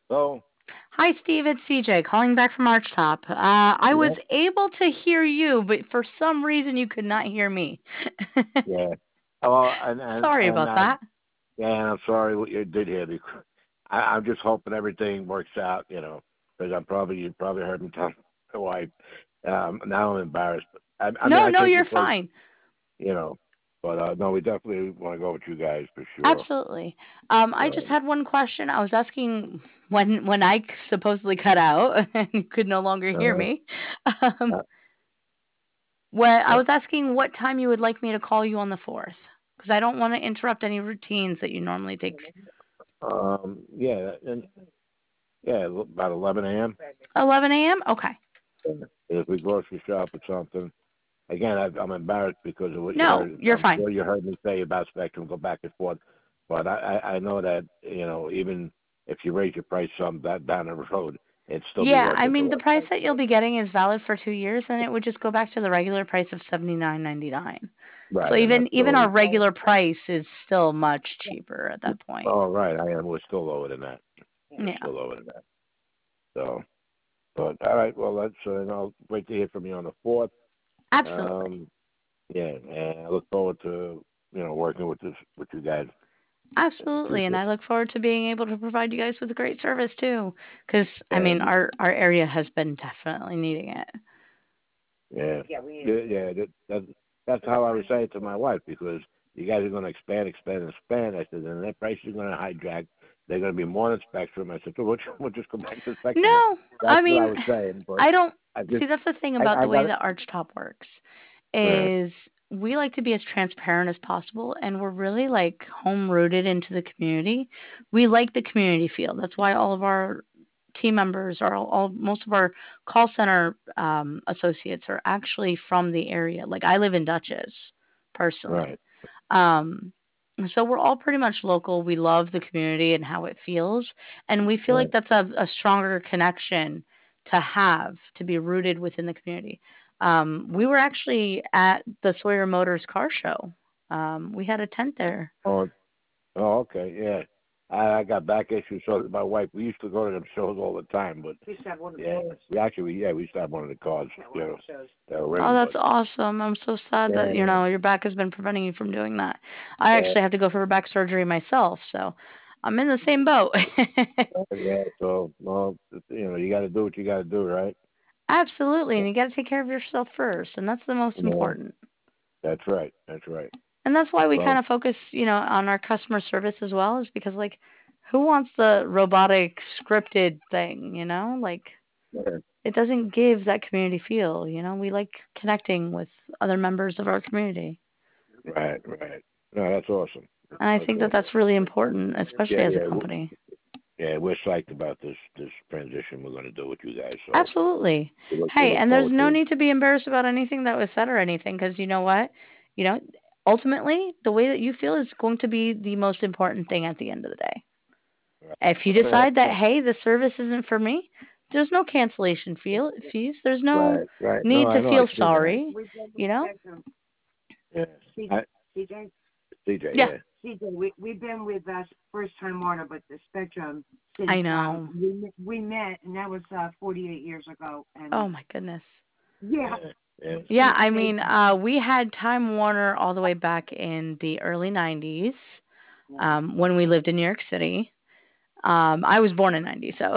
So, Hi, Steve. It's CJ calling back from Archtop. I yeah, was able to hear you, but for some reason you could not hear me. yeah. Well, and Sorry and about that. yeah, and I'm sorry what you did here because I'm just hoping everything works out. Because you probably heard me tell my wife. Now I'm embarrassed. But I mean, No, I no, think you're the place, fine. you know. But no, we definitely want to go with you guys for sure. Absolutely. I just So, had one question. I was asking when I supposedly cut out and you could no longer hear uh, me. Um, uh, when I yeah, was asking what time you would like me to call you on the 4th, because I don't want to interrupt any routines that you normally take. yeah, and yeah, about 11 a.m. 11 a.m. Okay. If we grocery shop or something. Again, I'm embarrassed because of what you No, heard. you're I'm fine. sure you heard me say about Spectrum, go back and forth. But I know that even if you raise your price some that down the road, it'd still be Yeah, worth I it mean to the us. price that you'll be getting is valid for 2 years, and it would just go back to the regular price of 79.99. So Right, and that's even our still. regular price is still much cheaper at that point. Oh, right, I am. We're still lower than that. We're Yeah, still lower than that. So, but all right. Well, let's. And I'll wait to hear from you on the 4th. absolutely, Um, yeah, and I look forward to working with you guys in the absolutely, and future. I look forward to being able to provide you guys with great service too. Because I mean, And our area has been definitely needing it. yeah, yeah. That's how I was saying to my wife because you guys are going to expand, expand, expand. I said, and their prices are going to hijack. They're going to be more than Spectrum. I said, so we'll just go back to Spectrum then. No, I That's what I mean, was saying, but I don't I just, see. That's the thing about I the way got it. that Archtop works. Right, Is we like to be as transparent as possible, and we're really like home rooted into the community. We like the community feel. That's why all of our team members are all most of our call center associates are actually from the area. Like I live in Dutchess personally. right, Um, so we're all pretty much local. We love the community and how it feels, and we feel like right. that's a stronger connection to have to be rooted within the community. We were actually at the Sawyer Motors car show. We had a tent there. Oh, oh, okay, yeah. I got back issues, so did my wife. We used to go to them shows all the time, but yeah, we used to have one of the cars, that were Oh, ring, that's but awesome. I'm so sad that, yeah, your back has been preventing you from doing that. I yeah, actually have to go for back surgery myself, so I'm in the same boat. yeah. So, well, you got to do what you got to do, right? Absolutely, and you got to take care of yourself first, and that's the most Yeah, important. that's right. That's right. And that's why we kind Well, of focus, on our customer service as well, is because like, who wants the robotic scripted thing, Like, yeah, it doesn't give that community feel. We like connecting with other members of our community, right, right. No, that's awesome. and I That's think that awesome. that's really important, especially Yeah, as a yeah, company. yeah. We're psyched about this transition we're going to do with you guys. So Absolutely. we Hey, look and there's forward no to it. need to be embarrassed about anything that was said or anything, because you know what? You know, ultimately, the way that you feel is going to be the most important thing at the end of the day. If you decide that, hey, the service isn't for me, there's no cancellation fees. There's no Right, right. No, need I to know. I feel see that. sorry, you know? Yeah. I, CJ, Yeah, yeah. We've been with us first time Warner, but the Spectrum since I know. we met, and that was 48 years ago. And Oh my goodness. yeah, Yeah, yeah. Yeah, I they, mean, we had Time Warner all the way back in the early 90s, yeah, when we lived in New York City. I was born in '90, so.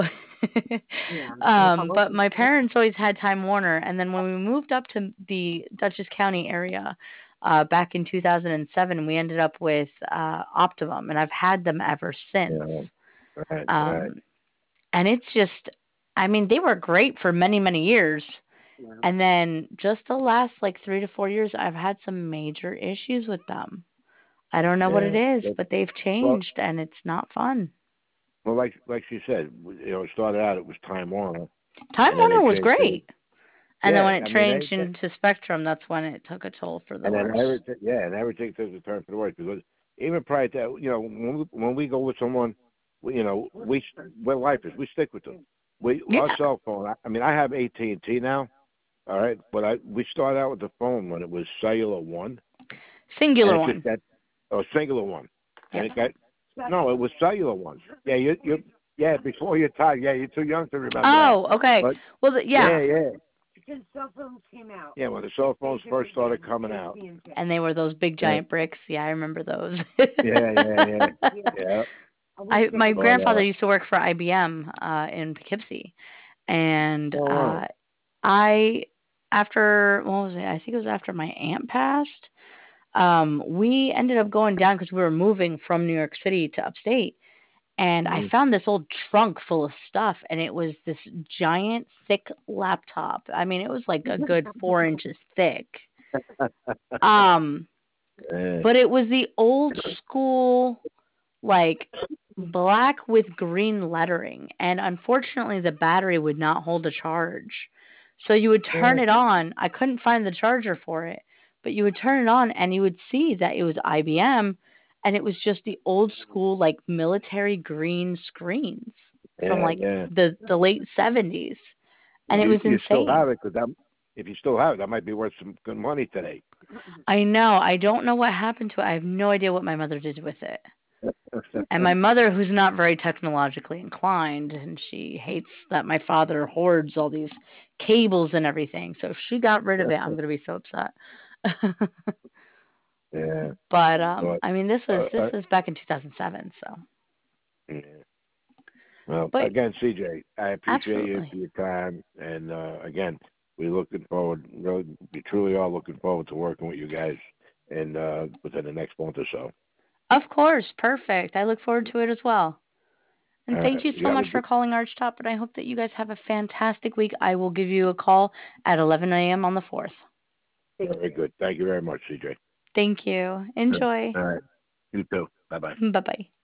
yeah. But my parents always had Time Warner, and then when we moved up to the Dutchess County area, back in 2007, we ended up with Optimum, and I've had them ever since. Yeah. Right, right. Um, and it's just, I mean, they were great for many, many years. Yeah. And then just the last like 3 to 4 years, I've had some major issues with them. I don't know what it Yeah. is, but they've Well, changed, and it's not fun. like she said, it started out it was Time Warner, Time and then they Warner was changed it. great. And then Yeah, when it I mean changed into Spectrum, that's when it took a toll for the and then worse. everything, yeah, and everything took a turn for the worse because even prior to that, when we go with someone, we're lifers, we stick with them. Our Yeah, cell phone. I mean, I have AT&T now, all right, but we started out with the phone when it was cellular one, and singular it just one. got singular one, and Yep. it got no, it was cellular one. Yeah, you Yeah, before your time. Yeah, you're too young to remember Oh, that. okay. But Well, yeah. yeah. Because cell phones came out. Yeah, when the cell phones first started coming out. And they were those big giant bricks. Yeah, I remember those. Yeah. My But, grandfather used to work for IBM in Poughkeepsie, and wow. I after what was it? I think it was after my aunt passed. We ended up going down because we were moving from New York City to upstate, and I found this old trunk full of stuff, and it was this giant, thick laptop. I mean, it was like a good 4 inches thick. Um, but it was the old school, like black with green lettering, and unfortunately, the battery would not hold a charge. So you would turn it on. I couldn't find the charger for it, but you would turn it on, and you would see that it was IBM, and it was just the old school, like military green screens from like the late 70s, and it was You still insane. have it because if you still have it, that might be worth some good money today. I know. I don't know what happened to it. I have no idea what my mother did with it. And my mother, who's not very technologically inclined, and she hates that my father hoards all these cables and everything. So if she got rid of it, I'm going to be so upset. Yeah. But But, I mean, this was back in 2007. So. Yeah. Well, But again, CJ, I appreciate you absolutely. for your time, and again, we're looking forward. Really, we truly are looking forward to working with you guys, and within the next month or so. Of course, perfect. I look forward to it as well. And thank you You so have a much for calling Archtop. And I hope that you guys have a fantastic week. I will give you a call at 11 a.m. on the 4th. very good. Thank you very much, CJ. Thank you. Enjoy. All right. You too. Bye bye. Bye bye.